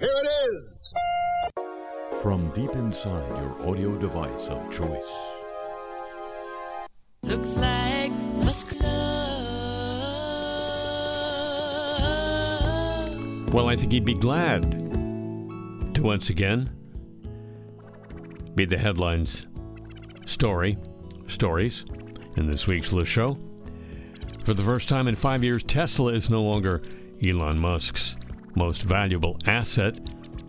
Here it is. From deep inside your audio device of choice. Looks like Musk love. Well, I think he'd be glad to once again be the headlines stories in this week's list show. For the first time in 5 years, Tesla is no longer Elon Musk's most valuable asset.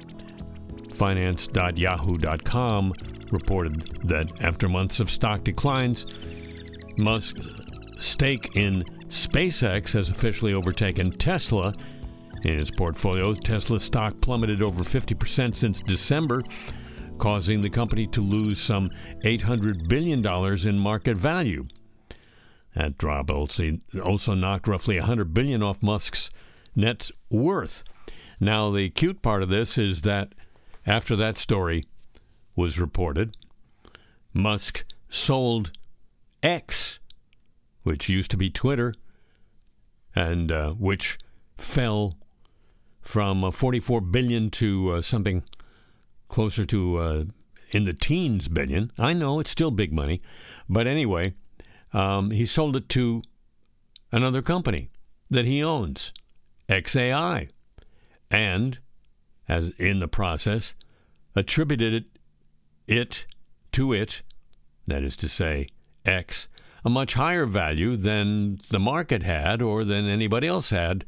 Finance.yahoo.com reported that after months of stock declines, Musk's stake in SpaceX has officially overtaken Tesla. In his portfolio, Tesla's stock plummeted over 50% since December, causing the company to lose some $800 billion in market value. That drop also knocked roughly $100 billion off Musk's net worth. Now, the cute part of this is that after that story was reported, Musk sold X, which used to be Twitter, and which fell from $44 billion to something closer to in the teens billion. I know it's still big money, but anyway, he sold it to another company that he owns, XAI, and as in the process attributed it, that is to say, X, a much higher value than the market had or than anybody else had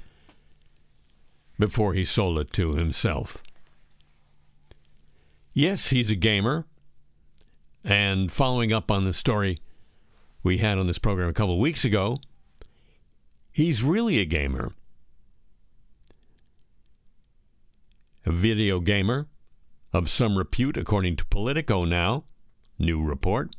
before he sold it to himself. Yes, he's a gamer, and following up on the story we had on this program a couple of weeks ago, he's really a gamer. A video gamer of some repute, according to Politico now, new report.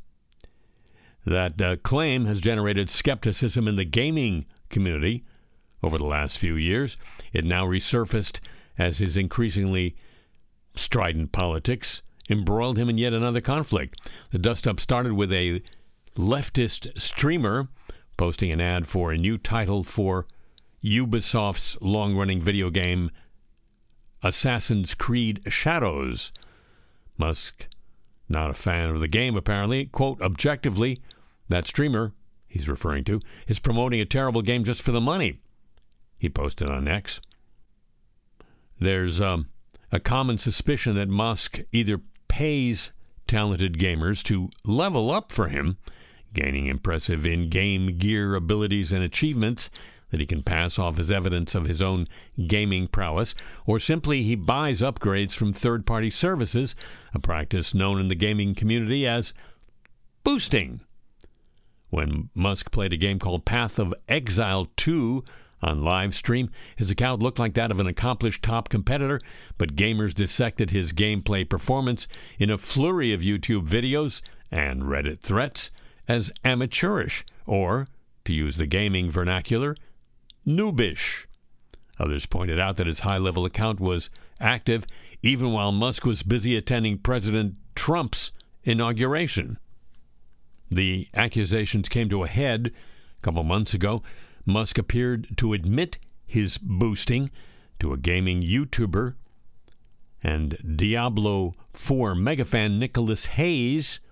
That claim has generated skepticism in the gaming community over the last few years. It now resurfaced as his increasingly strident politics embroiled him in yet another conflict. The dust-up started with a leftist streamer posting an ad for a new title for Ubisoft's long-running video game Assassin's Creed Shadows. Musk, not a fan of the game apparently. Quote, objectively, that streamer he's referring to is promoting a terrible game just for the money, he posted on X. There's a common suspicion that Musk either pays talented gamers to level up for him, gaining impressive in-game gear abilities and achievements that he can pass off as evidence of his own gaming prowess, or simply he buys upgrades from third-party services, a practice known in the gaming community as boosting. When Musk played a game called Path of Exile 2 on live stream, his account looked like that of an accomplished top competitor, but gamers dissected his gameplay performance in a flurry of YouTube videos and Reddit threats as amateurish, or, to use the gaming vernacular, noobish. Others pointed out that his high-level account was active even while Musk was busy attending President Trump's inauguration. The accusations came to a head a couple months ago. Musk appeared to admit his boosting to a gaming YouTuber and Diablo 4 megafan Nicholas Hayes.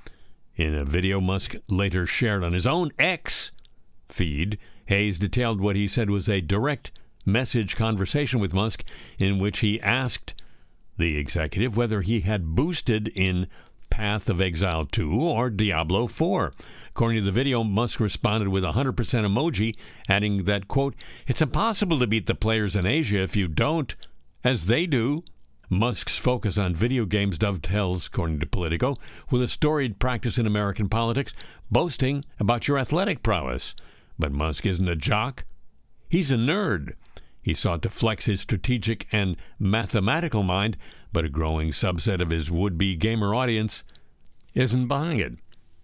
In a video Musk later shared on his own X feed, Hayes detailed what he said was a direct message conversation with Musk in which he asked the executive whether he had boosted in Path of Exile 2 or Diablo 4. According to the video, Musk responded with a 100% emoji, adding that, quote, it's impossible to beat the players in Asia if you don't, as they do. Musk's focus on video games dovetails, according to Politico, with a storied practice in American politics, boasting about your athletic prowess. But Musk isn't a jock. He's a nerd. He sought to flex his strategic and mathematical mind, but a growing subset of his would-be gamer audience isn't buying it.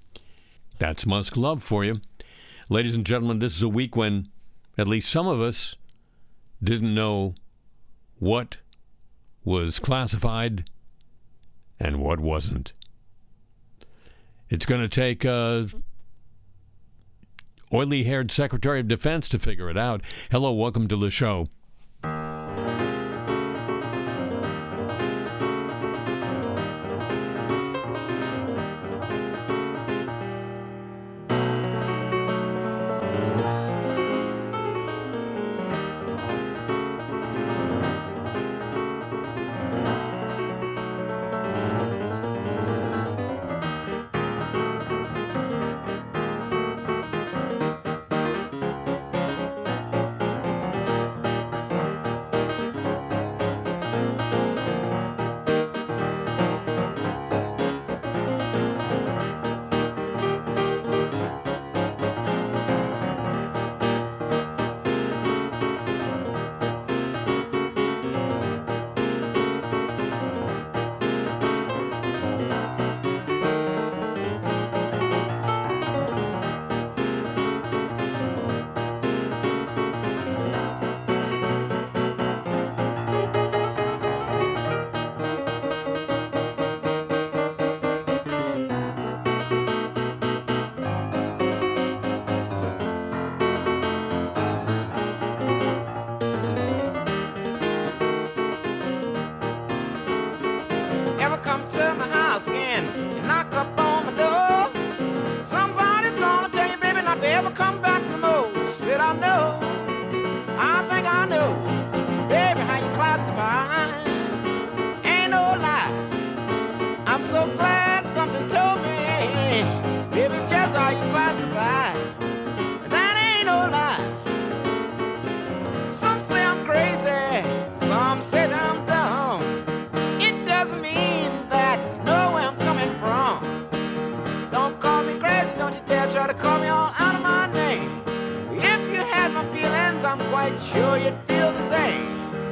That's Musk love for you. Ladies and gentlemen, this is a week when at least some of us didn't know what was classified and what wasn't. It's going to take oily-haired Secretary of Defense to figure it out. Hello, welcome to the show. come to my house again and knock up on my door, somebody's gonna tell you, baby, not to ever come back no more. Said I know, I think I know, baby, how you classify. Ain't no lie, I'm so glad something told me, baby, just how you classify. That ain't no lie. Some say I'm crazy, some say that I'm dumb. It doesn't mean that you know where I'm coming from. Don't call me crazy, don't you dare try to call me all out of my name. If you had my feelings, I'm quite sure you'd feel the same.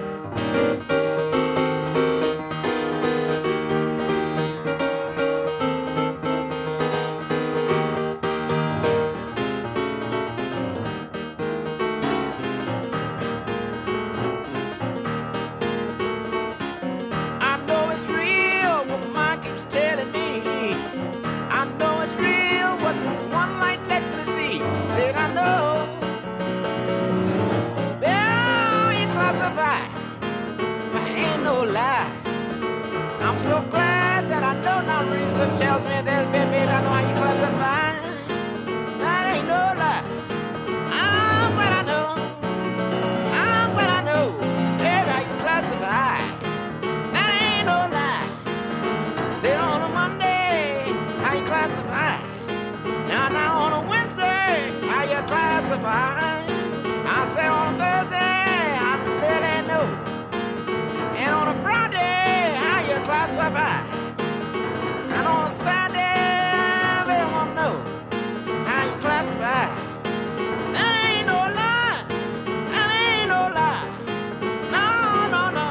I'm so glad that I know now reason tells me there's baby, I know how you classify. That ain't no lie. I'm glad I know. I'm glad I know, baby, how you classify. That ain't no lie. Say on a Monday, how you classify. Now on a Wednesday, how you classify. I said on a Thursday, I don't really know. And on a Friday, how you classify. And on a Saturday, they won't know how you classify. That ain't no lie. That ain't no lie. No, no, no.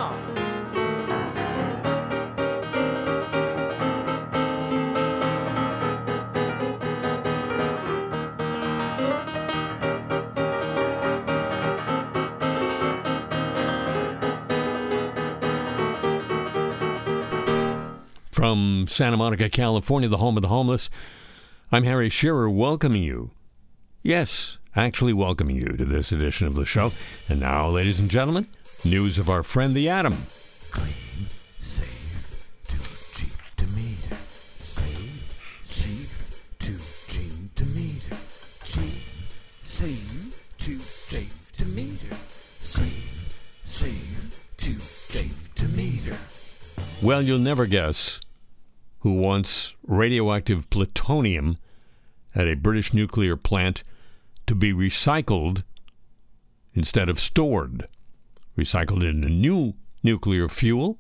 From Santa Monica, California, the home of the homeless, I'm Harry Shearer, welcoming you. Yes, actually welcoming you to this edition of the show. And now, ladies and gentlemen, news of our friend the Atom. Clean, safe, too cheap to meter. Safe, cheap, too cheap to meter. Cheap, safe, too safe to meter. Safe, too safe to meter. Well, you'll never guess who wants radioactive plutonium at a British nuclear plant to be recycled instead of stored. Recycled into new nuclear fuel.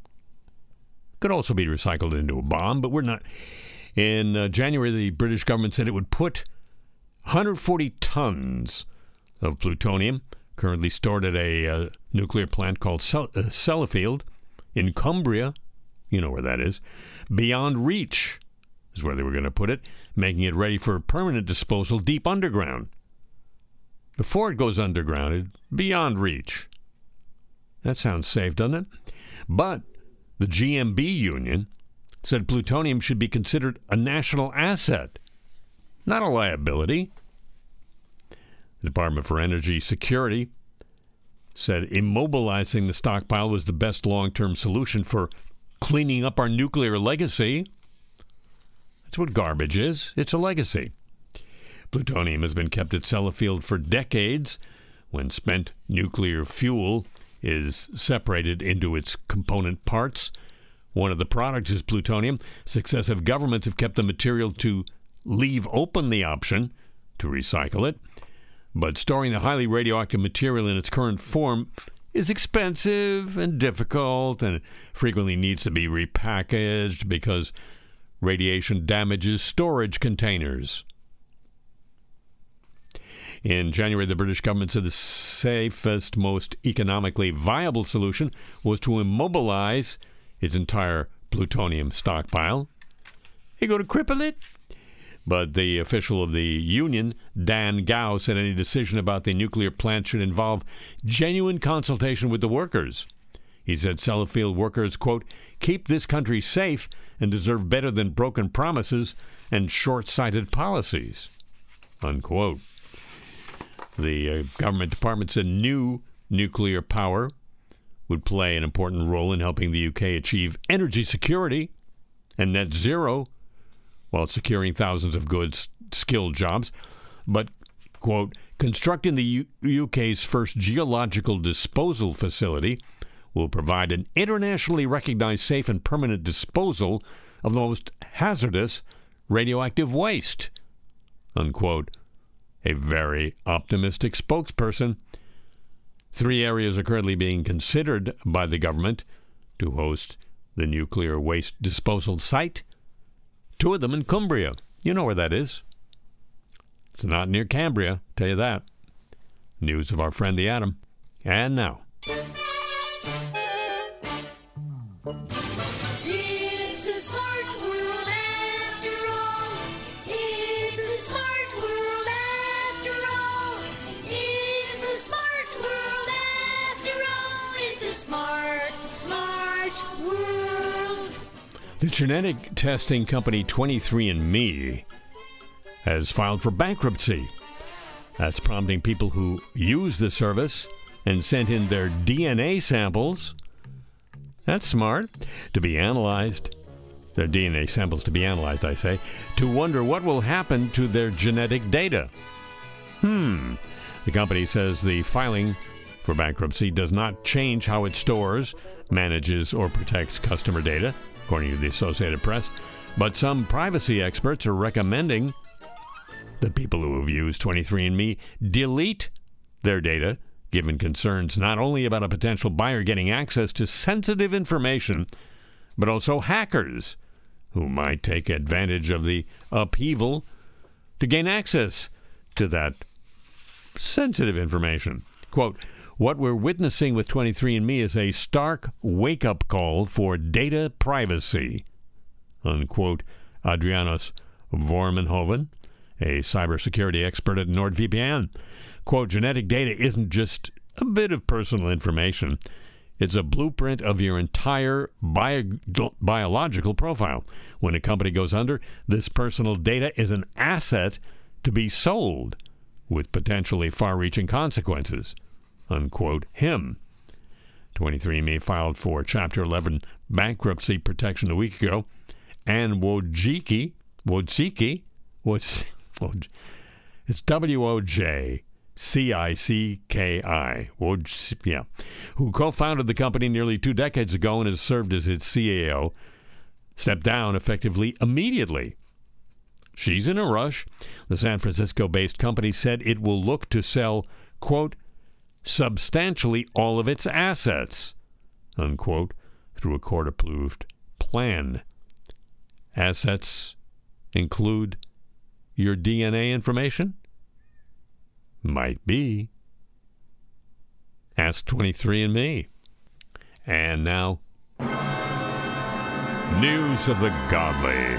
Could also be recycled into a bomb, but we're not. In January, the British government said it would put 140 tons of plutonium, currently stored at a nuclear plant called Sellafield in Cumbria, you know where that is, beyond reach is where they were going to put it, making it ready for permanent disposal deep underground. Before it goes underground, beyond reach. That sounds safe, doesn't it? But the GMB union said plutonium should be considered a national asset, not a liability. The Department for Energy Security said immobilizing the stockpile was the best long-term solution for cleaning up our nuclear legacy. That's what garbage is. It's a legacy. Plutonium has been kept at Sellafield for decades. When spent nuclear fuel is separated into its component parts, one of the products is plutonium. Successive governments have kept the material to leave open the option to recycle it. But storing the highly radioactive material in its current form is expensive and difficult and frequently needs to be repackaged because radiation damages storage containers. In January, the British government said the safest, most economically viable solution was to immobilize its entire plutonium stockpile. You go to cripple it? But the official of the union, Dan Gow, said any decision about the nuclear plant should involve genuine consultation with the workers. He said Sellafield workers, quote, keep this country safe and deserve better than broken promises and short-sighted policies, unquote. The government department said new nuclear power would play an important role in helping the UK achieve energy security and net zero while securing thousands of good skilled jobs, but, quote, constructing the UK's first geological disposal facility will provide an internationally recognized safe and permanent disposal of the most hazardous radioactive waste, unquote. A very optimistic spokesperson. 3 areas are currently being considered by the government to host the nuclear waste disposal site. 2 of them in Cumbria. You know where that is. It's not near Cambria, tell you that. News of our friend the atom. And now. It's a smart world after all. It's a smart world after all. It's a smart world after all. It's a smart world. The genetic testing company 23andMe has filed for bankruptcy. That's prompting people who use the service and sent in their DNA samples. That's smart. To be analyzed. Their DNA samples to be analyzed, I say. To wonder what will happen to their genetic data. The company says the filing for bankruptcy does not change how it stores, manages, or protects customer data, according to the Associated Press. But some privacy experts are recommending that people who have used 23andMe delete their data, given concerns not only about a potential buyer getting access to sensitive information, but also hackers who might take advantage of the upheaval to gain access to that sensitive information. Quote, what we're witnessing with 23andMe is a stark wake-up call for data privacy, unquote. Adrianos Vormenhoven, a cybersecurity expert at NordVPN. Quote, genetic data isn't just a bit of personal information. It's a blueprint of your entire biological profile. When a company goes under, this personal data is an asset to be sold with potentially far-reaching consequences, unquote. Him. 23andMe filed for Chapter 11 bankruptcy protection a week ago. Anne Wojcicki, it's W-O-J-C-I-C-K-I, who co-founded the company nearly 2 decades ago and has served as its CAO, stepped down effectively immediately. She's in a rush. The San Francisco-based company said it will look to sell, quote, substantially all of its assets, unquote, through a court-approved plan. Assets include your DNA information? Might be. Ask 23andMe. And now, news of the godly.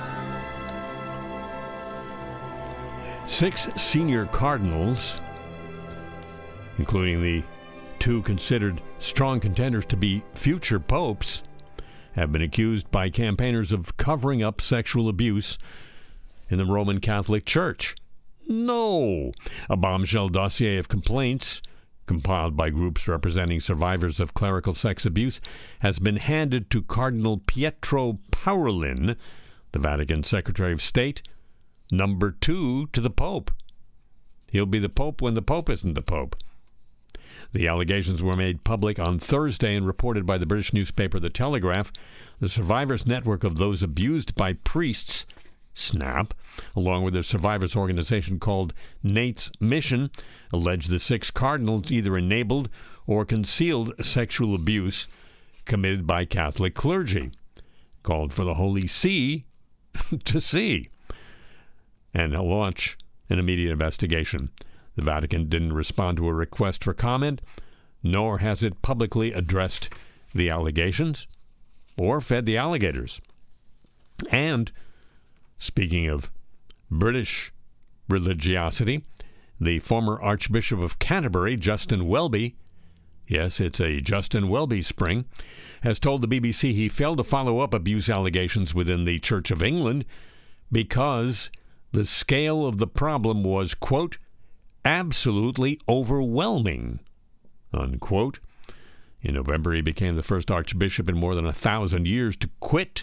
6 senior cardinals, including the 2 considered strong contenders to be future popes, have been accused by campaigners of covering up sexual abuse in the Roman Catholic Church. No! A bombshell dossier of complaints compiled by groups representing survivors of clerical sex abuse has been handed to Cardinal Pietro Parolin, the Vatican Secretary of State, number 2 to the Pope. He'll be the Pope when the Pope isn't the Pope. The allegations were made public on Thursday and reported by the British newspaper The Telegraph. The survivors' network of those abused by priests, SNAP, along with their survivors' organization called Nate's Mission, allege the 6 cardinals either enabled or concealed sexual abuse committed by Catholic clergy, called for the Holy See to see, and launch an immediate investigation. The Vatican didn't respond to a request for comment, nor has it publicly addressed the allegations or fed the alligators. And speaking of British religiosity, the former Archbishop of Canterbury, Justin Welby, yes, it's a Justin Welby spring, has told the BBC he failed to follow up abuse allegations within the Church of England because the scale of the problem was, quote, absolutely overwhelming, unquote. In November, he became the first archbishop in more than 1,000 years to quit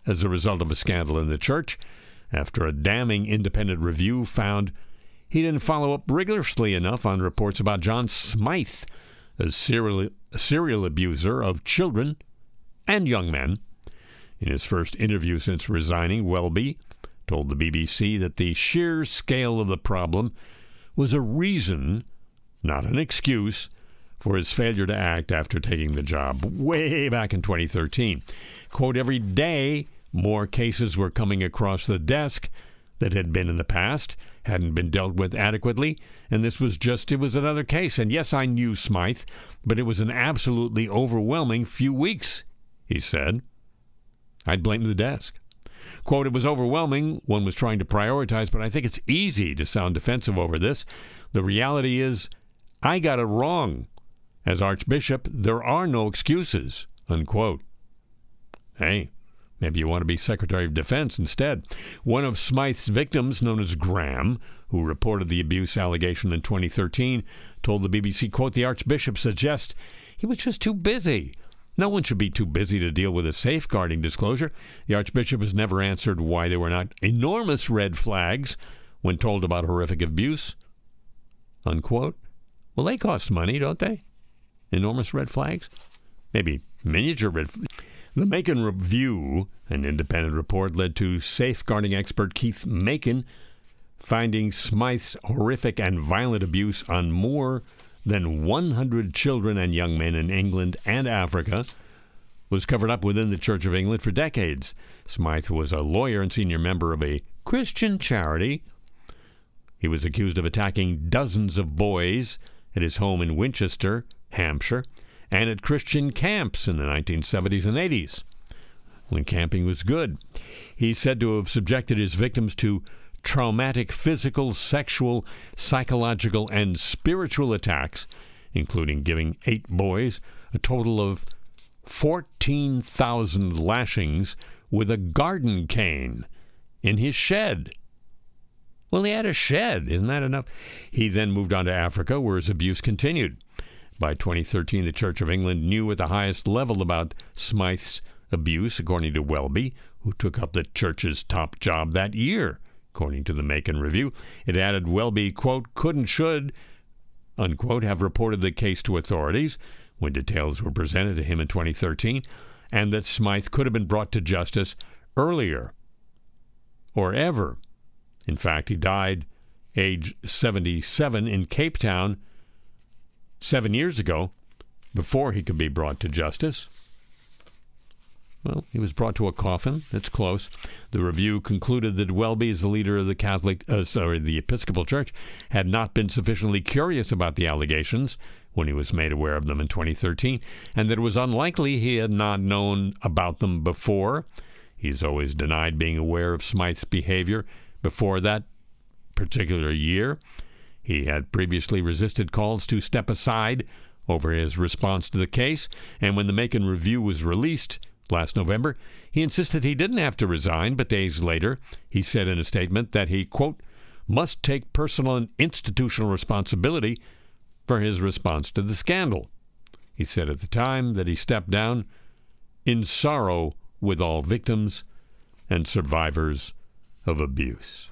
as a result of a scandal in the church after a damning independent review found he didn't follow up rigorously enough on reports about John Smythe, a serial abuser of children and young men. In his first interview since resigning, Welby told the BBC that the sheer scale of the problem was a reason, not an excuse, for his failure to act after taking the job way back in 2013. Quote, every day more cases were coming across the desk that had been in the past, hadn't been dealt with adequately, and it was another case. And yes, I knew Smythe, but it was an absolutely overwhelming few weeks, he said. I'd blame the desk. Quote, it was overwhelming. One was trying to prioritize, but I think it's easy to sound defensive over this. The reality is, I got it wrong. As Archbishop, there are no excuses, unquote. Hey, maybe you want to be Secretary of Defense instead. One of Smythe's victims, known as Graham, who reported the abuse allegation in 2013, told the BBC, quote, the Archbishop suggests he was just too busy. No one should be too busy to deal with a safeguarding disclosure. The Archbishop has never answered why there were not enormous red flags when told about horrific abuse, unquote. Well, they cost money, don't they? Enormous red flags? Maybe miniature red flags. The Macon Review, an independent report, led to safeguarding expert Keith Macon finding Smythe's horrific and violent abuse on more than 100 children and young men in England and Africa was covered up within the Church of England for decades. Smythe was a lawyer and senior member of a Christian charity. He was accused of attacking dozens of boys at his home in Winchester, Hampshire, and at Christian camps in the 1970s and 80s, when camping was good. He's said to have subjected his victims to traumatic physical, sexual, psychological, and spiritual attacks, including giving 8 boys a total of 14,000 lashings with a garden cane in his shed. Well, he had a shed. Isn't that enough? He then moved on to Africa, where his abuse continued. By 2013, the Church of England knew at the highest level about Smythe's abuse, according to Welby, who took up the church's top job that year, according to the Macon Review. It added Welby, quote, could and should, unquote, have reported the case to authorities when details were presented to him in 2013, and that Smythe could have been brought to justice earlier or ever. In fact, he died age 77 in Cape Town 7 years ago before he could be brought to justice. Well, he was brought to a coffin. That's close. The review concluded that Welby, as the leader of the Episcopal Church, had not been sufficiently curious about the allegations when he was made aware of them in 2013, and that it was unlikely he had not known about them before. He's always denied being aware of Smythe's behavior before that particular year. He had previously resisted calls to step aside over his response to the case, and when the Macon Review was released last November, he insisted he didn't have to resign, but days later he said in a statement that he, quote, must take personal and institutional responsibility for his response to the scandal. He said at the time that he stepped down in sorrow with all victims and survivors of abuse.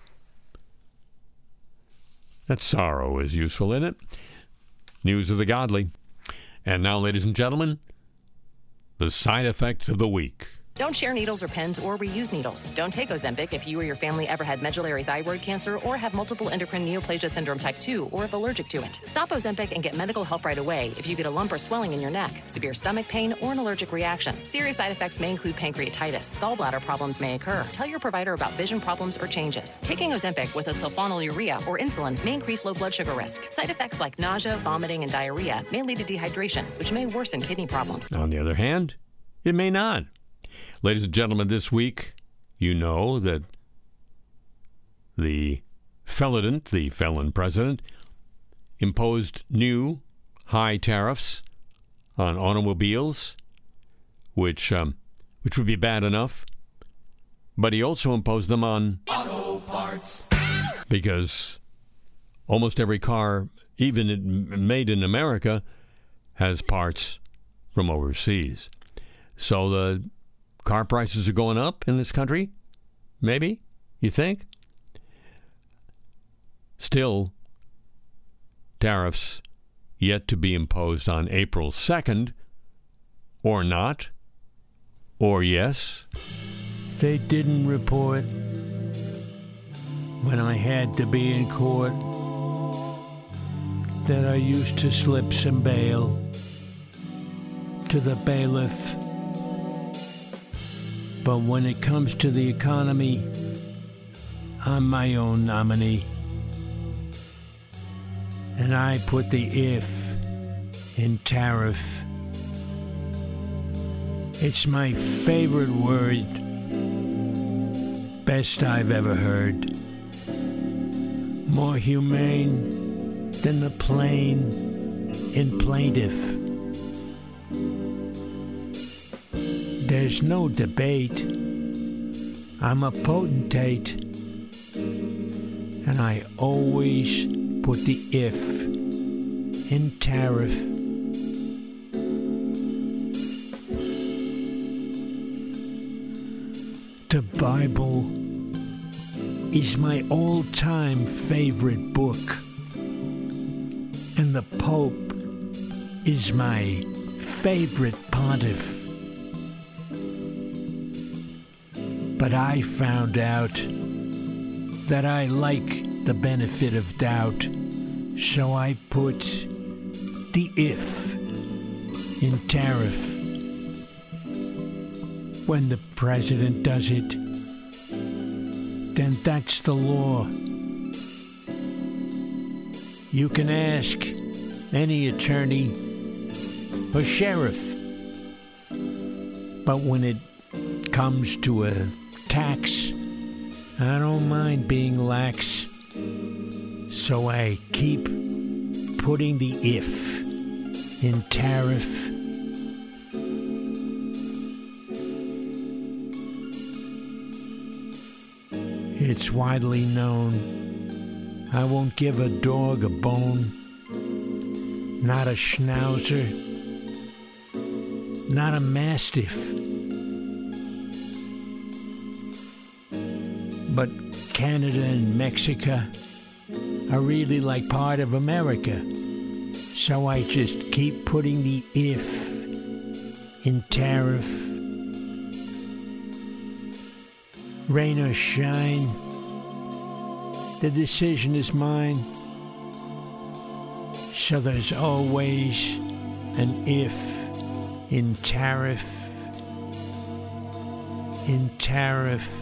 That sorrow is useful, isn't it? News of the godly. And now, ladies and gentlemen, the side effects of the week. Don't share needles or pens or reuse needles. Don't take Ozempic if you or your family ever had medullary thyroid cancer or have multiple endocrine neoplasia syndrome type 2 or if allergic to it. Stop Ozempic and get medical help right away if you get a lump or swelling in your neck, severe stomach pain, or an allergic reaction. Serious side effects may include pancreatitis. Gallbladder problems may occur. Tell your provider about vision problems or changes. Taking Ozempic with a sulfonylurea or insulin may increase low blood sugar risk. Side effects like nausea, vomiting, and diarrhea may lead to dehydration, which may worsen kidney problems. On the other hand, it may not. Ladies and gentlemen, this week, you know that the felon president, imposed new high tariffs on automobiles, which would be bad enough, but he also imposed them on auto parts because almost every car, even made in America, has parts from overseas. So the car prices are going up in this country? Maybe? You think? Still, tariffs yet to be imposed on April 2nd, or not, or yes. They didn't report when I had to be in court that I used to slip some bail to the bailiff. But when it comes to the economy, I'm my own nominee. And I put the if in tariff. It's my favorite word, best I've ever heard. More humane than the plain in plaintiff. There's no debate. I'm a potentate. And I always put the if in tariff. The Bible is my all-time favorite book, and the Pope is my favorite pontiff. But I found out that I like the benefit of doubt, so I put the if in tariff. When the president does it, then that's the law. You can ask any attorney or sheriff. But when it comes to a tax, I don't mind being lax. So I keep putting the if in tariff. It's widely known I won't give a dog a bone, not a schnauzer, not a mastiff. But Canada and Mexico are really like part of America, so I just keep putting the if in tariff. Rain or shine, the decision is mine. So there's always an if in tariff. In tariff.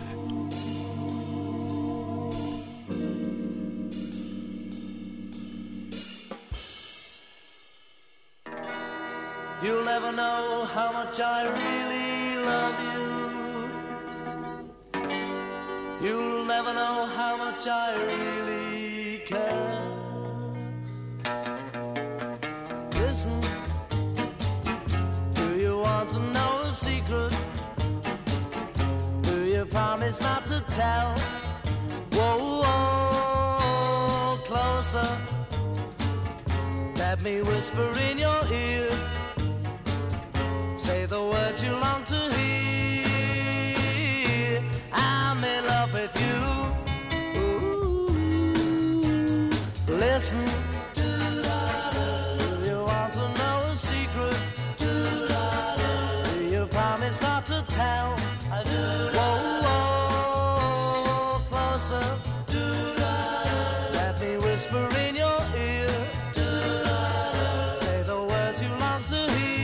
You'll never know how much I really love you. You'll never know how much I really care. Listen, do you want to know a secret? Do you promise not to tell? Whoa, whoa, closer. Let me whisper in your ear. Say the words you long to hear. I'm in love with you. Ooh. Listen. Do you want to know a secret? Do you promise not to tell? Whoa, whoa, closer. Let me whisper in your ear. Say the words you long to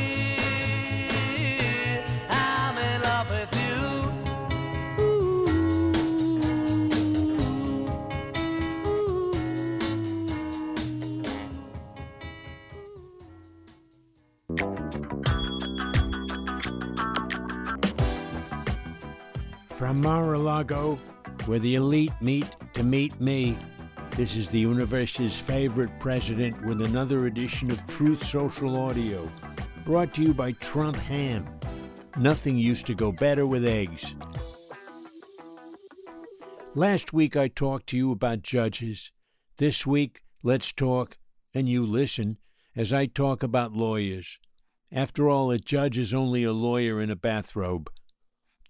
hear. I'm in love with you. From Mar-a-Lago, where the elite meet to meet me, this is the universe's favorite president with another edition of Truth Social Audio, brought to you by Trump Ham. Nothing used to go better with eggs. Last week I talked to you about judges. This week, let's talk, and you listen, as I talk about lawyers. After all, a judge is only a lawyer in a bathrobe.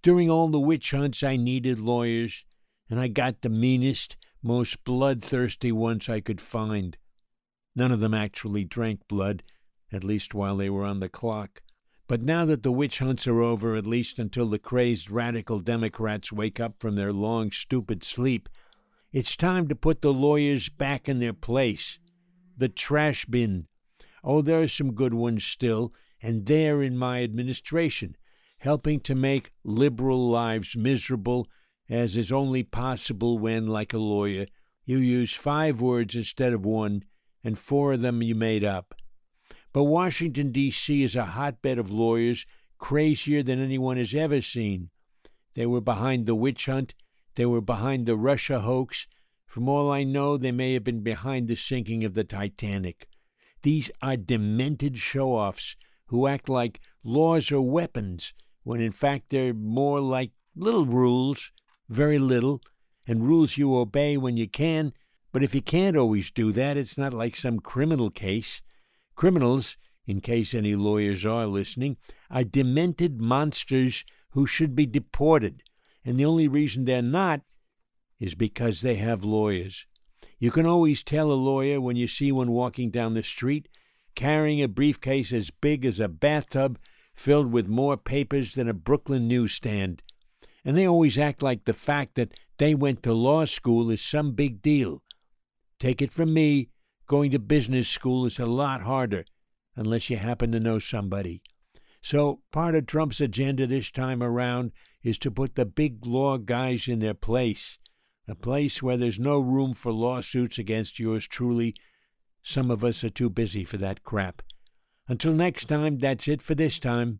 During all the witch hunts, I needed lawyers, and I got the meanest, most bloodthirsty ones I could find. None of them actually drank blood, at least while they were on the clock. But now that the witch hunts are over, at least until the crazed radical Democrats wake up from their long, stupid sleep, it's time to put the lawyers back in their place. The trash bin. Oh, there are some good ones still, and they're in my administration, helping to make liberal lives miserable, as is only possible when, like a lawyer, you use 5 words instead of 1, and 4 of them you made up. But Washington, D.C. is a hotbed of lawyers, crazier than anyone has ever seen. They were behind the witch hunt. They were behind the Russia hoax. From all I know, they may have been behind the sinking of the Titanic. These are demented show-offs who act like laws are weapons, when in fact they're more like little rules, very little, and rules you obey when you can. But if you can't always do that, it's not like some criminal case. Criminals, in case any lawyers are listening, are demented monsters who should be deported, and the only reason they're not is because they have lawyers. You can always tell a lawyer when you see one walking down the street, carrying a briefcase as big as a bathtub filled with more papers than a Brooklyn newsstand. And they always act like the fact that they went to law school is some big deal. Take it from me, going to business school is a lot harder, unless you happen to know somebody. So part of Trump's agenda this time around is to put the big law guys in their place, a place where there's no room for lawsuits against yours truly. Some of us are too busy for that crap. Until next time, that's it for this time.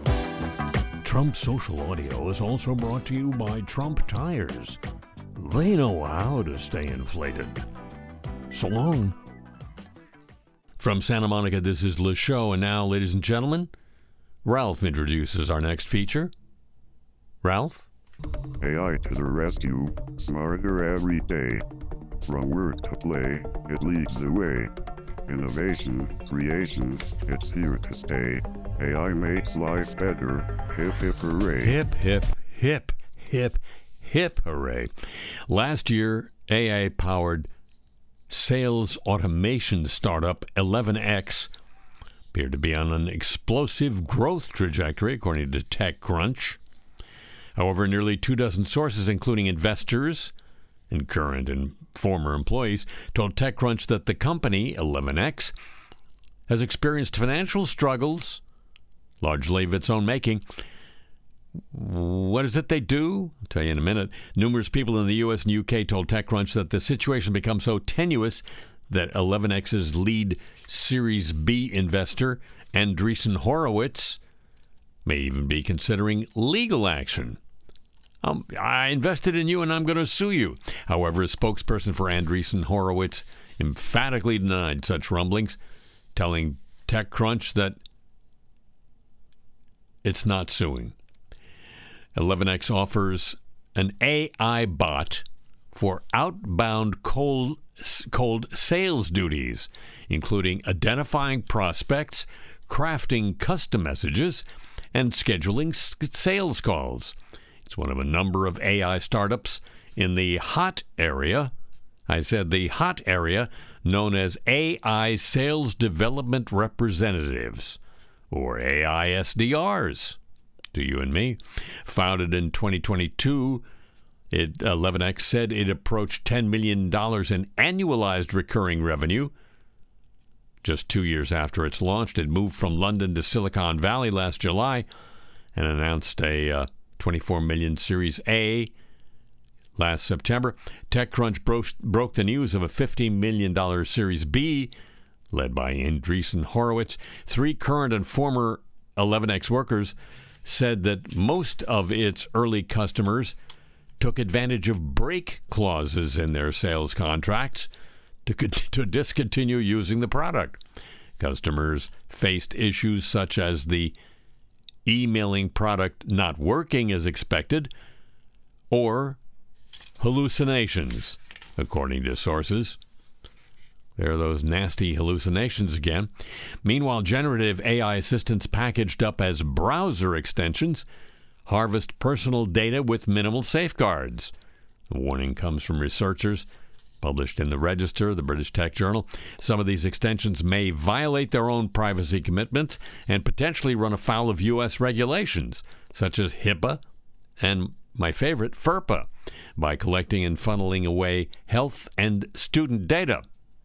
Trump Social Audio is also brought to you by Trump Tires. They know how to stay inflated. So long. From Santa Monica, this is Le Show, and now, ladies and gentlemen, Ralph introduces our next feature. Ralph? AI to the rescue, smarter every day. From work to play, it leads the way. Innovation, creation, it's here to stay. AI makes life better. Hip hip hooray. Hip, hip, hip, hip, hip hooray. Last year, AI-powered sales automation startup 11X appeared to be on an explosive growth trajectory, according to TechCrunch. However, nearly 24 sources, including investors and current and former employees, told TechCrunch that the company, 11X, has experienced financial struggles, largely of its own making. What is it they do? I'll tell you in a minute. Numerous people in the U.S. and UK told TechCrunch that the situation become so tenuous that 11X's lead Series B investor, Andreessen Horowitz, may even be considering legal action. I invested in you and I'm going to sue you. However, a spokesperson for Andreessen Horowitz emphatically denied such rumblings, telling TechCrunch that it's not suing. 11X offers an AI bot for outbound cold sales duties, including identifying prospects, crafting custom messages, and scheduling sales calls. It's one of a number of AI startups in the hot area. I said the hot area, known as AI Sales Development Representatives, or AI SDRs, to you and me. Founded in 2022, 11X said it approached $10 million in annualized recurring revenue. Just 2 years after it's launched, it moved from London to Silicon Valley last July and announced a $24 million Series A last September. TechCrunch broke the news of a $15 million Series B, led by Andreessen Horowitz. 3 current and former 11X workers said that most of its early customers took advantage of break clauses in their sales contracts to discontinue using the product. Customers faced issues such as the emailing product not working as expected or hallucinations, according to sources. There are those nasty hallucinations again. Meanwhile, generative AI assistants packaged up as browser extensions harvest personal data with minimal safeguards. The warning comes from researchers published in the Register, the British Tech Journal. Some of these extensions may violate their own privacy commitments and potentially run afoul of U.S. regulations, such as HIPAA and, my favorite, FERPA, by collecting and funneling away health and student data.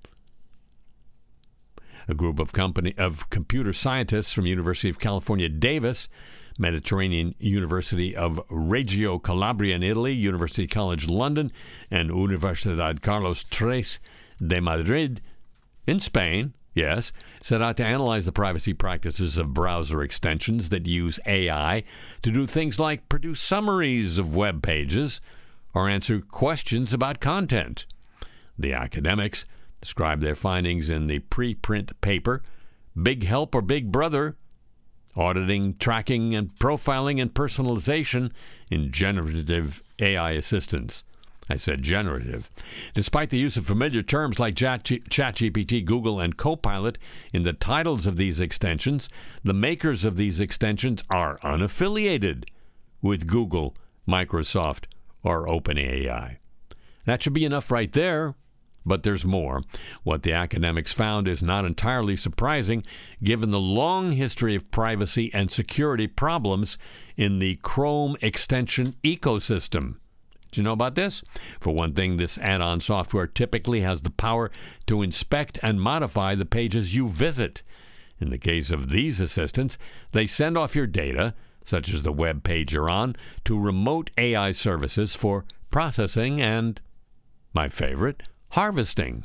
A group of computer scientists from University of California, Davis, Mediterranean University of Reggio Calabria in Italy, University College London, and Universidad Carlos III de Madrid in Spain, yes, set out to analyze the privacy practices of browser extensions that use AI to do things like produce summaries of web pages or answer questions about content. The academics described their findings in the preprint paper, Big Help or Big Brother, Auditing, Tracking, and Profiling and Personalization in Generative AI Assistance. I said generative. Despite the use of familiar terms like ChatGPT, Google, and Copilot in the titles of these extensions, the makers of these extensions are unaffiliated with Google, Microsoft, or OpenAI. That should be enough right there. But there's more. What the academics found is not entirely surprising, given the long history of privacy and security problems in the Chrome extension ecosystem. Do you know about this? For one thing, this add-on software typically has the power to inspect and modify the pages you visit. In the case of these assistants, they send off your data, such as the web page you're on, to remote AI services for processing and, my favorite, harvesting.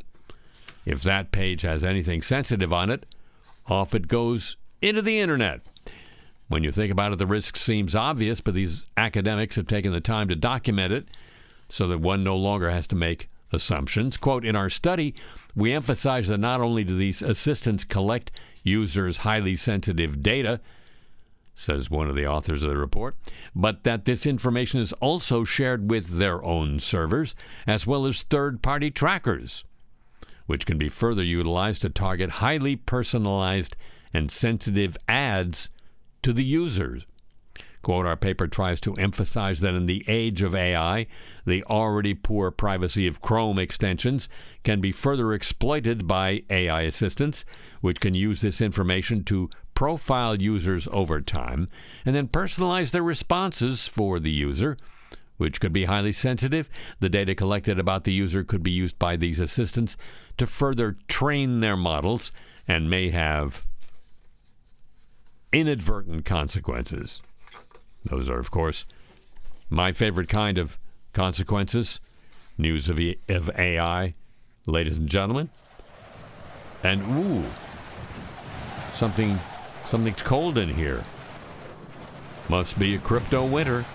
If that page has anything sensitive on it, off it goes into the internet. When you think about it, the risk seems obvious, but these academics have taken the time to document it so that one no longer has to make assumptions. Quote, in our study, we emphasize that not only do these assistants collect users' highly sensitive data, says one of the authors of the report, but that this information is also shared with their own servers, as well as third-party trackers, which can be further utilized to target highly personalized and sensitive ads to the users. Quote, our paper tries to emphasize that in the age of AI, the already poor privacy of Chrome extensions can be further exploited by AI assistants, which can use this information to profile users over time and then personalize their responses for the user, which could be highly sensitive. The data collected about the user could be used by these assistants to further train their models and may have inadvertent consequences. Those are, of course, my favorite kind of consequences. News of AI, ladies and gentlemen. And, something's cold in here. Must be a crypto winter.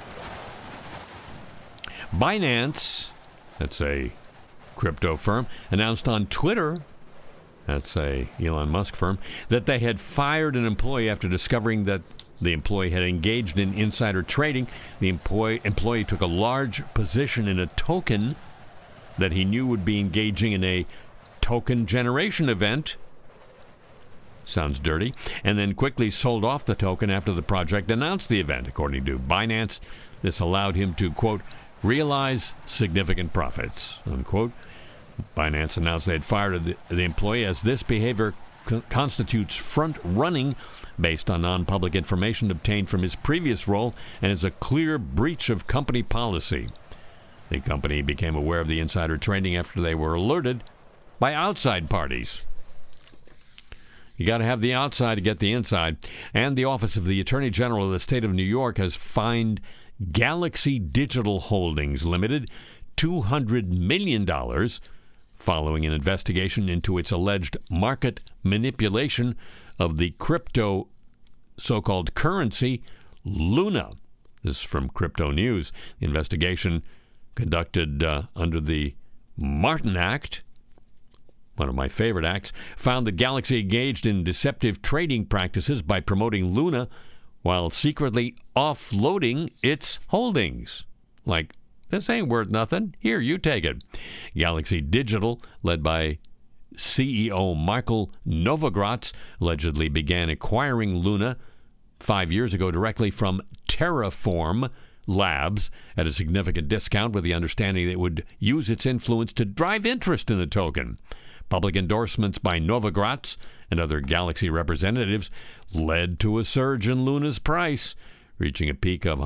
Binance, that's a crypto firm, announced on Twitter, that's a Elon Musk firm, that they had fired an employee after discovering that the employee had engaged in insider trading. The employee took a large position in a token that he knew would be engaging in a token generation event. Sounds dirty. And then quickly sold off the token after the project announced the event. According to Binance, this allowed him to, quote, realize significant profits, unquote. Binance announced they had fired the employee as this behavior constitutes front-running based on non-public information obtained from his previous role and is a clear breach of company policy. The company became aware of the insider trading after they were alerted by outside parties. You got to have the outside to get the inside. And the Office of the Attorney General of the State of New York has fined Galaxy Digital Holdings Limited $200 million following an investigation into its alleged market manipulation of the crypto so-called currency Luna. This is from Crypto News. The investigation conducted under the Martin Act, one of my favorite acts, found that Galaxy engaged in deceptive trading practices by promoting Luna while secretly offloading its holdings. Like, this ain't worth nothing. Here, you take it. Galaxy Digital, led by CEO Michael Novogratz, allegedly began acquiring Luna 5 years ago directly from Terraform Labs at a significant discount with the understanding that it would use its influence to drive interest in the token. Public endorsements by Novogratz and other Galaxy representatives led to a surge in Luna's price, reaching a peak of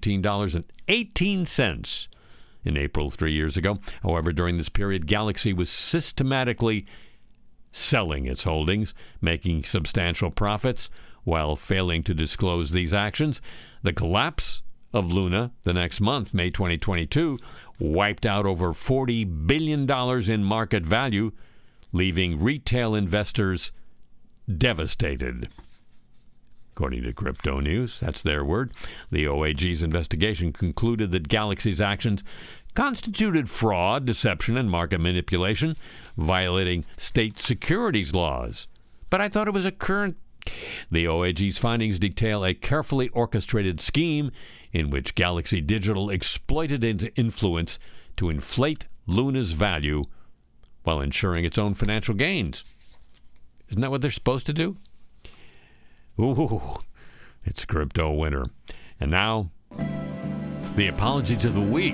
$119.18 in April 3 years ago. However, during this period, Galaxy was systematically selling its holdings, making substantial profits while failing to disclose these actions. The collapse of Luna the next month, May 2022, wiped out over $40 billion in market value, leaving retail investors devastated. According to Crypto News, that's their word, the OAG's investigation concluded that Galaxy's actions constituted fraud, deception, and market manipulation, violating state securities laws. But I thought it was a current... The OAG's findings detail a carefully orchestrated scheme in which Galaxy Digital exploited its influence to inflate Luna's value while ensuring its own financial gains. Isn't that what they're supposed to do? Ooh, it's crypto winter. And now, the apologies of the week.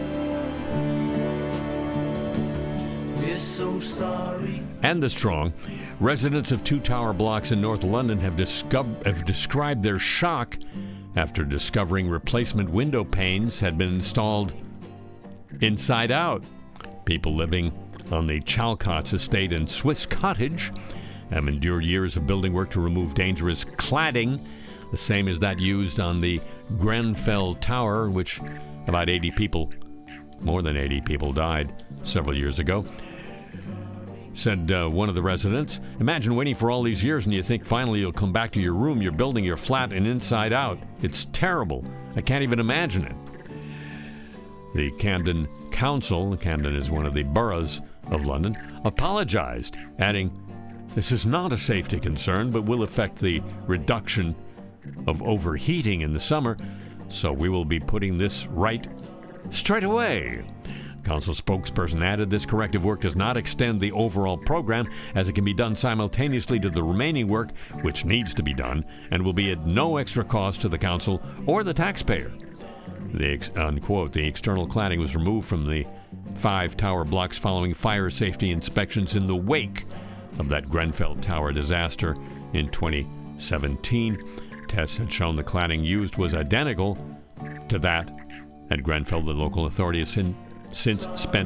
We're so sorry. And the strong. Residents of two tower blocks in North London have described their shock after discovering replacement window panes had been installed inside out. People living on the Chalcots estate in Swiss Cottage have endured years of building work to remove dangerous cladding, the same as that used on the Grenfell Tower, in which about 80 people, more than 80 people, died several years ago. Said one of the residents, imagine waiting for all these years and you think finally you'll come back to your room, you're building your flat and inside out. It's terrible. I can't even imagine it. The Camden Council, Camden is one of the boroughs of London, apologized, adding, this is not a safety concern, but will affect the reduction of overheating in the summer, so we will be putting this right straight away. Council spokesperson added this corrective work does not extend the overall program, as it can be done simultaneously to the remaining work, which needs to be done, and will be at no extra cost to the council or the taxpayer. Unquote, the external cladding was removed from the 5 tower blocks following fire safety inspections in the wake of that Grenfell Tower disaster in 2017. Tests had shown the cladding used was identical to that at Grenfell. The local authority has since spent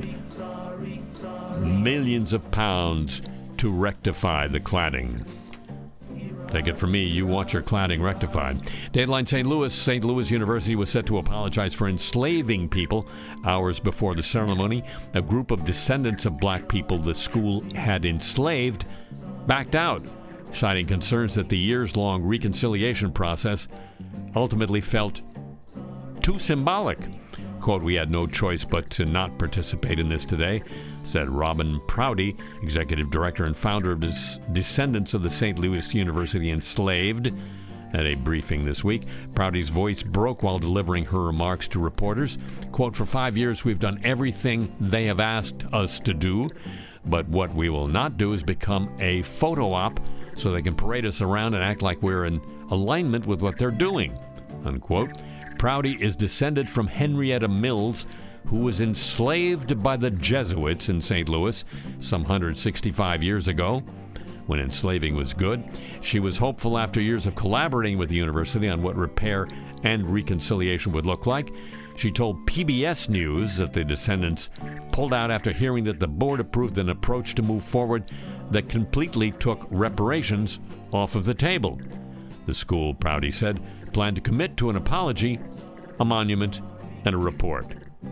millions of pounds to rectify the cladding. Take it from me, you want your cladding rectified. Dateline St. Louis University was set to apologize for enslaving people. Hours before the ceremony, a group of descendants of black people the school had enslaved backed out, citing concerns that the years-long reconciliation process ultimately felt too symbolic. Quote, we had no choice but to not participate in this today, said Robin Prouty, executive director and founder of Descendants of the St. Louis University Enslaved, at a briefing this week. Prouty's voice broke while delivering her remarks to reporters. Quote, for 5 years we've done everything they have asked us to do, but what we will not do is become a photo op so they can parade us around and act like we're in alignment with what they're doing, unquote. Prouty is descended from Henrietta Mills, who was enslaved by the Jesuits in St. Louis some 165 years ago, when enslaving was good. She was hopeful after years of collaborating with the university on what repair and reconciliation would look like. She told PBS News that the descendants pulled out after hearing that the board approved an approach to move forward that completely took reparations off of the table. The school, Prouty said, planned to commit to an apology, a monument, and a report.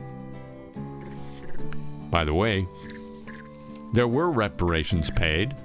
By the way, there were reparations paid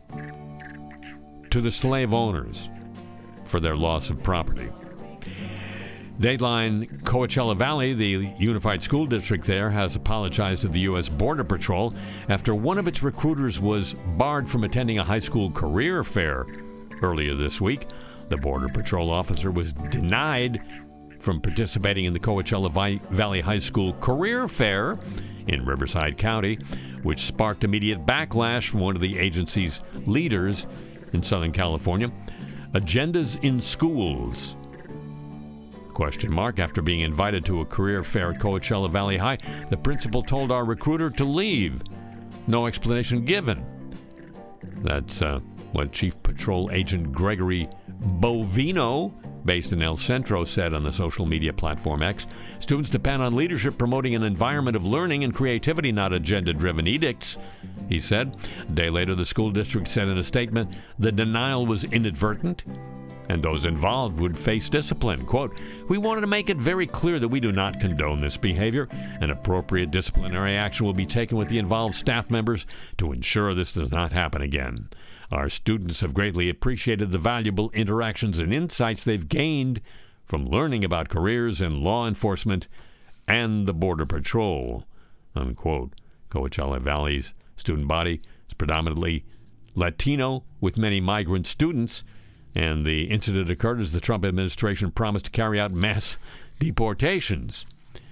to the slave owners for their loss of property. Dateline Coachella Valley, the unified school district there, has apologized to the U.S. Border Patrol after one of its recruiters was barred from attending a high school career fair earlier this week. The Border Patrol officer was denied from participating in the Coachella Valley High School Career Fair in Riverside County, which sparked immediate backlash from one of the agency's leaders in Southern California. Agendas in schools? Question mark. After being invited to a career fair at Coachella Valley High, the principal told our recruiter to leave. No explanation given. That's what Chief Patrol Agent Gregory Bovino, based in El Centro, said on the social media platform X. Students depend on leadership promoting an environment of learning and creativity, not agenda-driven edicts, he said. A day later, the school district said in a statement the denial was inadvertent and those involved would face discipline. Quote, "We wanted to make it very clear that we do not condone this behavior. An appropriate disciplinary action will be taken with the involved staff members to ensure this does not happen again. Our students have greatly appreciated the valuable interactions and insights they've gained from learning about careers in law enforcement and the Border Patrol," unquote. Coachella Valley's student body is predominantly Latino with many migrant students, and the incident occurred as the Trump administration promised to carry out mass deportations.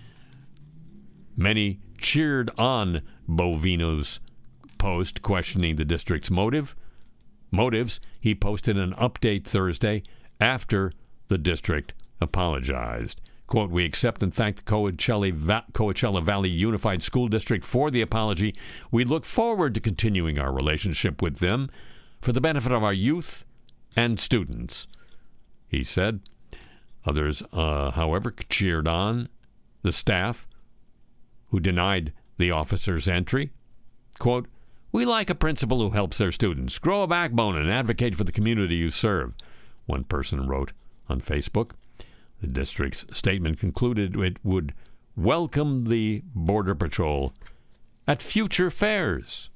Many cheered on Bovino's post questioning the district's motives. He posted an update Thursday after the district apologized. Quote, "We accept and thank the Coachella Valley Unified School District for the apology. We look forward to continuing our relationship with them for the benefit of our youth and students," he said. Others, however, cheered on the staff who denied the officers' entry. Quote, "We like a principal who helps their students. Grow a backbone and advocate for the community you serve," one person wrote on Facebook. The district's statement concluded it would welcome the Border Patrol at future fairs.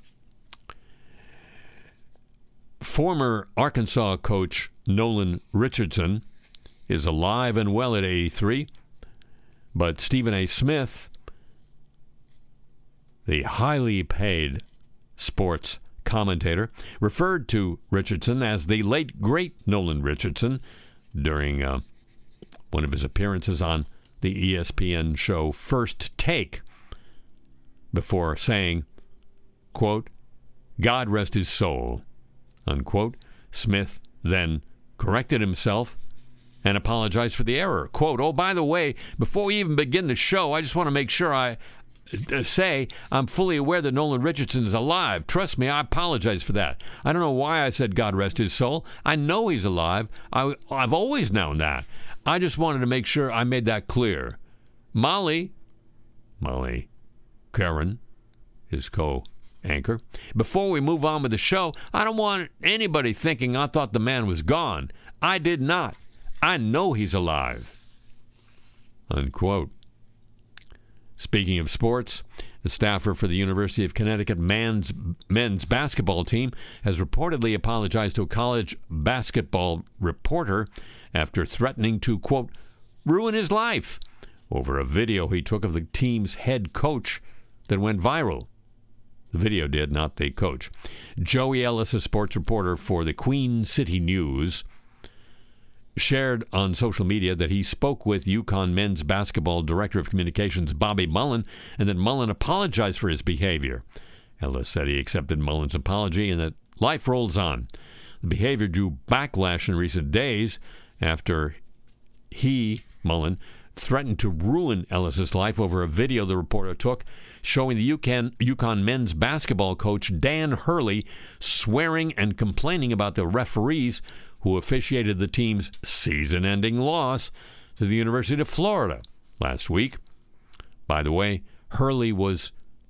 Former Arkansas coach Nolan Richardson is alive and well at 83, but Stephen A. Smith, the highly paid sports commentator, referred to Richardson as the late, great Nolan Richardson during one of his appearances on the ESPN show First Take, before saying, quote, "God rest his soul," unquote. Smith then corrected himself and apologized for the error. Quote, "Oh, by the way, before we even begin the show, I just want to make sure I say I'm fully aware that Nolan Richardson is alive. Trust me, I apologize for that. I don't know why I said God rest his soul. I know he's alive. I've always known that. I just wanted to make sure I made that clear." Molly Karen, his co-anchor, "Before we move on with the show, I don't want anybody thinking I thought the man was gone. I did not. I know he's alive," unquote. Speaking of sports, the staffer for the University of Connecticut men's basketball team has reportedly apologized to a college basketball reporter after threatening to, quote, "ruin his life" over a video he took of the team's head coach that went viral. The video did, not the coach. Joey Ellis, a sports reporter for the Queen City News, shared on social media that he spoke with UConn men's basketball director of communications Bobby Mullen and that Mullen apologized for his behavior. Ellis said he accepted Mullen's apology and that life rolls on. The behavior drew backlash in recent days after Mullen, threatened to ruin Ellis's life over a video the reporter took showing the UConn men's basketball coach Dan Hurley swearing and complaining about the referees who officiated the team's season-ending loss to the University of Florida last week. By the way, Hurley was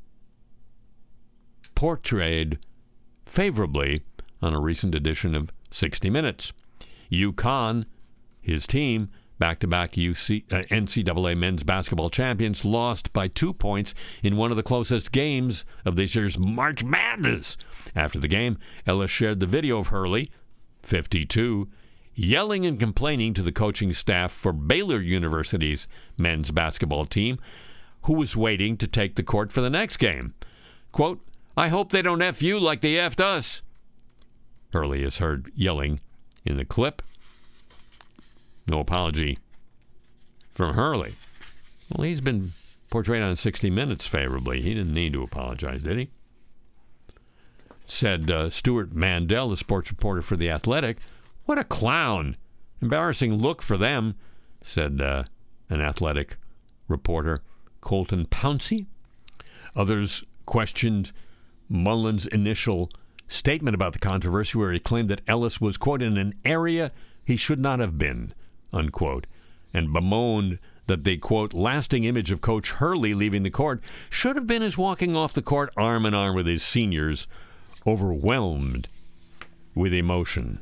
portrayed favorably on a recent edition of 60 Minutes. UConn, his team, back-to-back NCAA men's basketball champions, lost by 2 points in one of the closest games of this year's March Madness. After the game, Ellis shared the video of Hurley, 52, yelling and complaining to the coaching staff for Baylor University's men's basketball team, who was waiting to take the court for the next game. Quote, "I hope they don't F you like they F'd us," Hurley is heard yelling in the clip. No apology from Hurley. Well, he's been portrayed on 60 Minutes favorably. He didn't need to apologize, did he? Said Stuart Mandel, the sports reporter for The Athletic, What a clown. Embarrassing look for them, said an athletic reporter, Colton Pouncey. Others questioned Mullen's initial statement about the controversy where he claimed that Ellis was, quote, in an area he should not have been, unquote, and bemoaned that the, quote, lasting image of Coach Hurley leaving the court should have been his walking off the court arm in arm with his seniors, overwhelmed with emotion.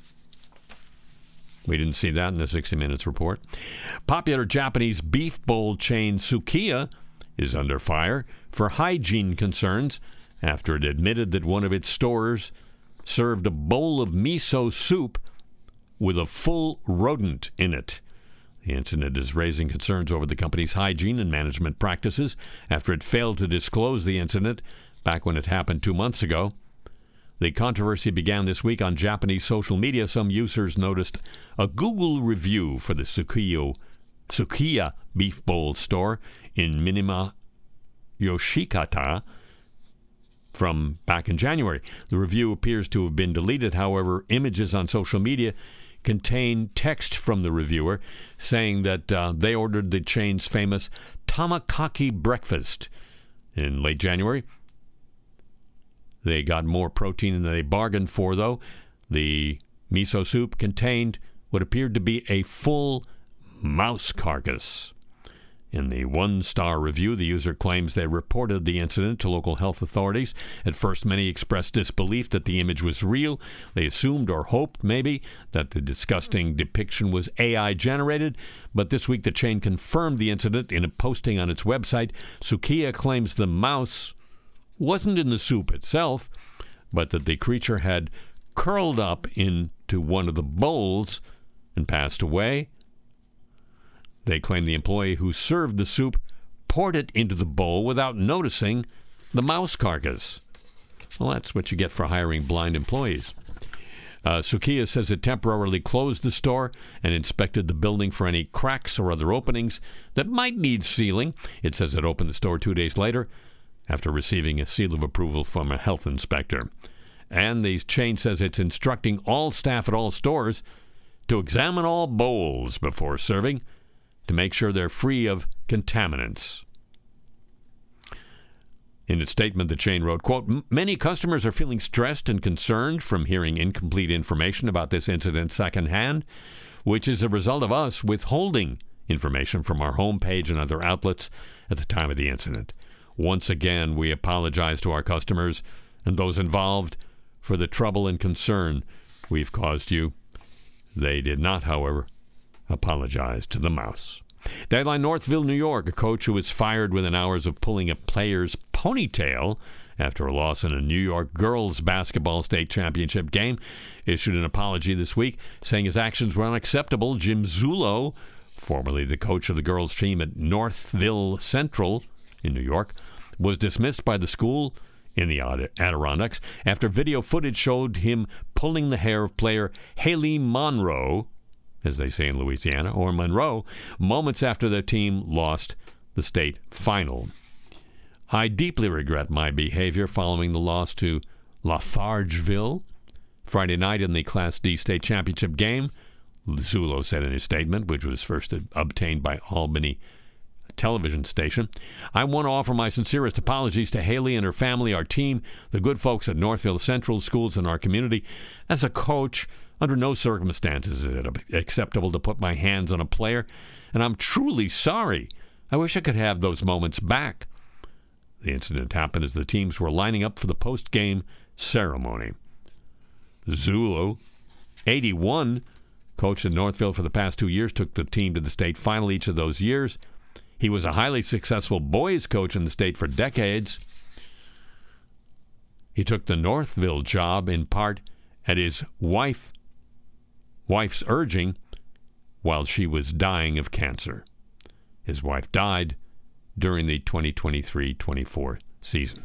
We didn't see that in the 60 Minutes report. Popular Japanese beef bowl chain Sukiya is under fire for hygiene concerns after it admitted that one of its stores served a bowl of miso soup with a full rodent in it. The incident is raising concerns over the company's hygiene and management practices after it failed to disclose the incident back when it happened 2 months ago. The controversy began this week on Japanese social media. Some users noticed a Google review for the Sukiya beef bowl store in Minima Yoshikata from back in January. The review appears to have been deleted. However, images on social media contain text from the reviewer saying that they ordered the chain's famous Tamakaki breakfast in late January. They got more protein than they bargained for, though. The miso soup contained what appeared to be a full mouse carcass. In the one-star review, the user claims they reported the incident to local health authorities. At first, many expressed disbelief that the image was real. They assumed or hoped, maybe, that the disgusting depiction was AI-generated. But this week, the chain confirmed the incident in a posting on its website. Sukiya claims the mouse wasn't in the soup itself, but that the creature had curled up into one of the bowls and passed away. They claim the employee who served the soup poured it into the bowl without noticing the mouse carcass. Well, that's what you get for hiring blind employees. Sukiya says it temporarily closed the store and inspected the building for any cracks or other openings that might need sealing. It says it opened the store 2 days later after receiving a seal of approval from a health inspector. And the chain says it's instructing all staff at all stores to examine all bowls before serving to make sure they're free of contaminants. In its statement, the chain wrote, quote, many customers are feeling stressed and concerned from hearing incomplete information about this incident secondhand, which is a result of us withholding information from our homepage and other outlets at the time of the incident. Once again, we apologize to our customers and those involved for the trouble and concern we've caused you. They did not, however, apologize to the mouse. Deadline Northville, New York. A coach who was fired within hours of pulling a player's ponytail after a loss in a New York girls basketball state championship game issued an apology this week, saying his actions were unacceptable. Jim Zullo, formerly the coach of the girls team at Northville Central in New York, was dismissed by the school in the Adirondacks after video footage showed him pulling the hair of player Haley Monroe, as they say in Louisiana, or Monroe, moments after their team lost the state final. I deeply regret my behavior following the loss to Lafargeville Friday night in the Class D state championship game, Zullo said in his statement, which was first obtained by Albany television station. I want to offer my sincerest apologies to Haley and her family, our team, the good folks at Northville Central Schools, and our community. As a coach, under no circumstances is it acceptable to put my hands on a player, and I'm truly sorry. I wish I could have those moments back. The incident happened as the teams were lining up for the post-game ceremony. Zullo, 81, coached in Northville for the past 2 years, took the team to the state final each of those years. He was a highly successful boys coach in the state for decades. He took the Northville job in part at his wife's urging while she was dying of cancer. His wife died during the 2023-24 season.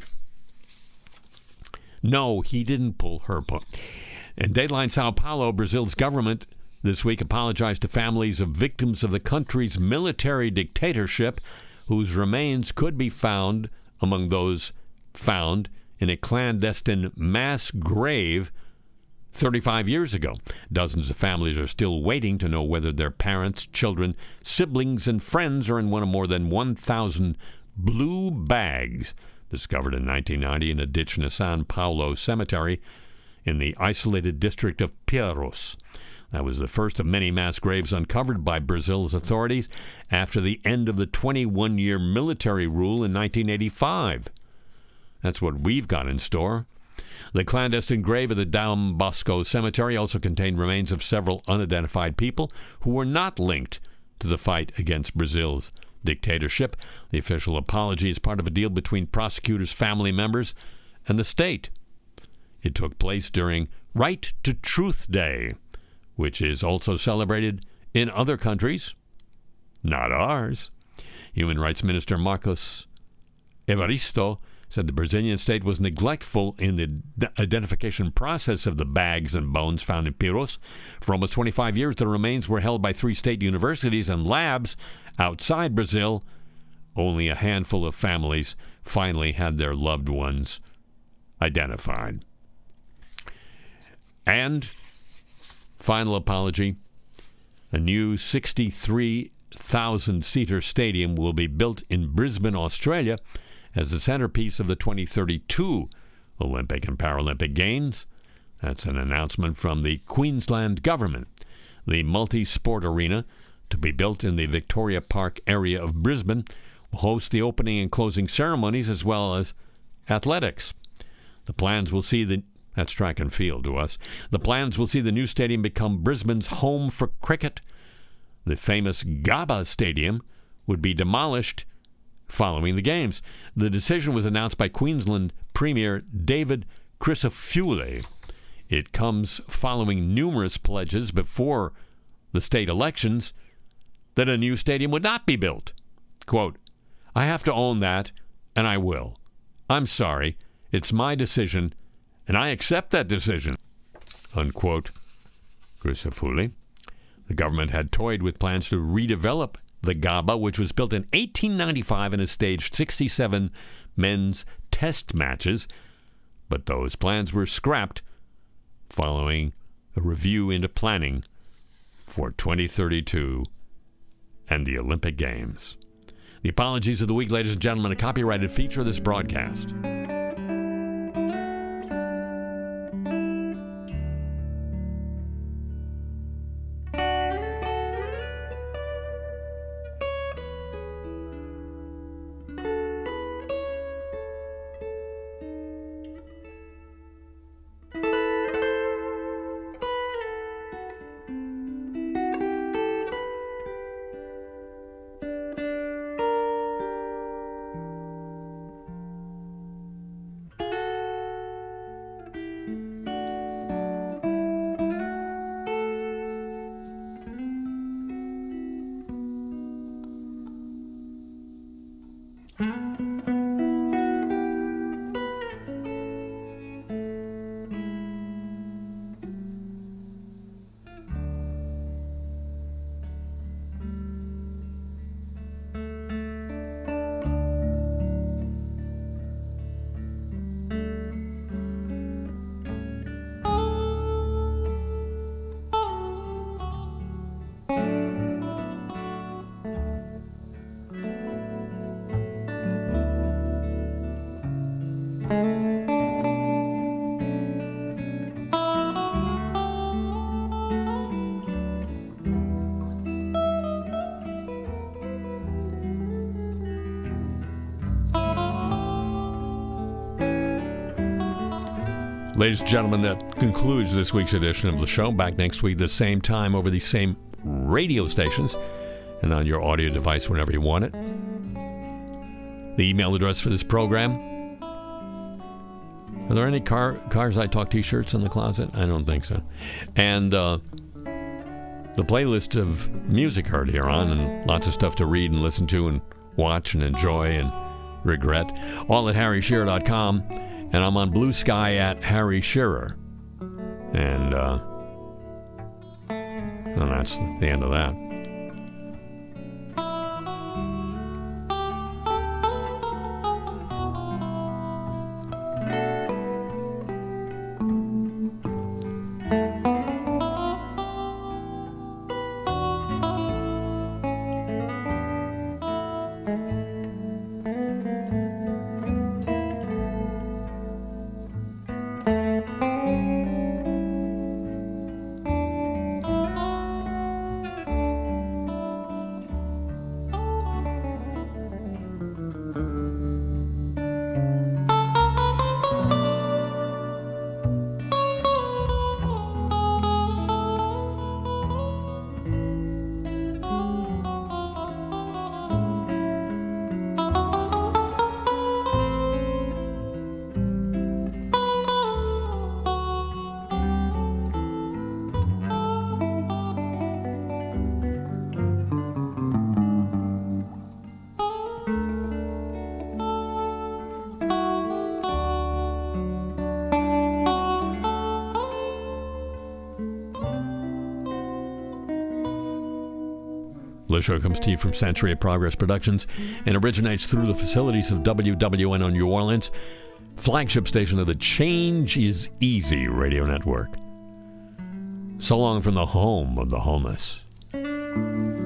No, he didn't pull her. In Dateline Sao Paulo, Brazil's government this week apologized to families of victims of the country's military dictatorship whose remains could be found among those found in a clandestine mass grave 35 years ago. Dozens of families are still waiting to know whether their parents, children, siblings, and friends are in one of more than 1,000 blue bags discovered in 1990 in a ditch in a San Paulo cemetery in the isolated district of Pinheiros. That was the first of many mass graves uncovered by Brazil's authorities after the end of the 21-year military rule in 1985. That's what we've got in store. The clandestine grave of the Dom Bosco Cemetery also contained remains of several unidentified people who were not linked to the fight against Brazil's dictatorship. The official apology is part of a deal between prosecutors, family members, and the state. It took place during Right to Truth Day, which is also celebrated in other countries, not ours. Human Rights Minister Marcos Evaristo said the Brazilian state was neglectful in the identification process of the bags and bones found in Pinheiros. For almost 25 years, the remains were held by 3 state universities and labs outside Brazil. Only a handful of families finally had their loved ones identified. And final apology, a new 63,000-seater stadium will be built in Brisbane, Australia, as the centerpiece of the 2032 Olympic and Paralympic Games. That's an announcement from the Queensland government. The multi-sport arena, to be built in the Victoria Park area of Brisbane, will host the opening and closing ceremonies as well as athletics. The plans will see that's track and field to us. The plans will see the new stadium become Brisbane's home for cricket. The famous Gabba Stadium would be demolished following the games. The decision was announced by Queensland Premier David Crisafulli. It comes following numerous pledges before the state elections that a new stadium would not be built. Quote, "I have to own that, and I will. I'm sorry. It's my decision, and I accept that decision." Unquote. Crisafulli. The government had toyed with plans to redevelop the Gabba, which was built in 1895 and has staged 67 men's test matches, but those plans were scrapped following a review into planning for 2032 and the Olympic Games. The apologies of the week, ladies and gentlemen, a copyrighted feature of this broadcast. Ladies and gentlemen, that concludes this week's edition of the show. Back next week, the same time, over these same radio stations, and on your audio device whenever you want it. The email address for this program. Are there any Cars I Talk t-shirts in the closet? I don't think so. And the playlist of music heard here on, and lots of stuff to read and listen to and watch and enjoy and regret, all at harryshearer.com. And I'm on Blue Sky at Harry Shearer. And that's the end of that. The show comes to you from Century of Progress Productions and originates through the facilities of WWNO New Orleans, flagship station of the Change is Easy radio network. So long from the home of the homeless.